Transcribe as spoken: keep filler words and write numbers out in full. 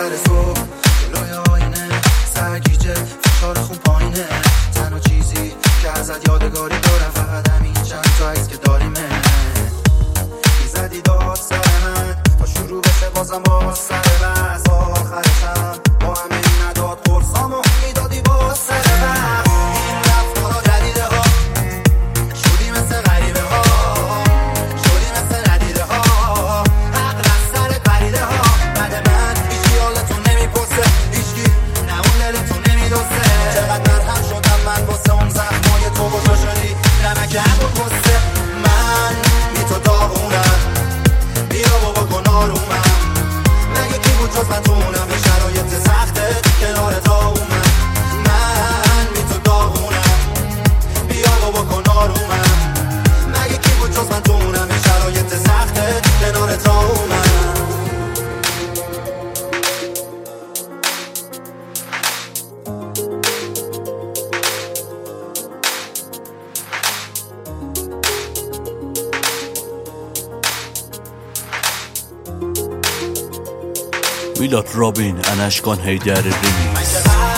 سر صبح جلوی آینه سرگیجه فشار خون پایینه، تنها چیزی که ازت یادگاری دارم فقط همین چند تا عکس که داریمه. میزدی داد سر من تا شروع بشه بازم باز سر بس، آخرشم با همه این نداد قرصامو میدادی باز سر بس. این رفتارا جدیده ها شدی مثل غریبه ها، شدی مثل ندیده ها، حق از سر پریده ها. بعد من هیچی حالتون نمیپرسه، هیچکی نه اون دلتون نمیدوسته. چقدر مرهم شدم من واسه اون زخمای تو، بجا شدی نمک همون پسته. من بی تو داغونم، بیا بابا کن آرومم، مگه کی بود جز من تو اونم به شرایط سخته کنار تا اومد. من بی تو داغونم، بیا بابا کن آرومم، مگه کی بود جز من تو اونم به شرایط سخته کنار تا اومد. میلاد رابین، انشکان هیدر ریمیکس.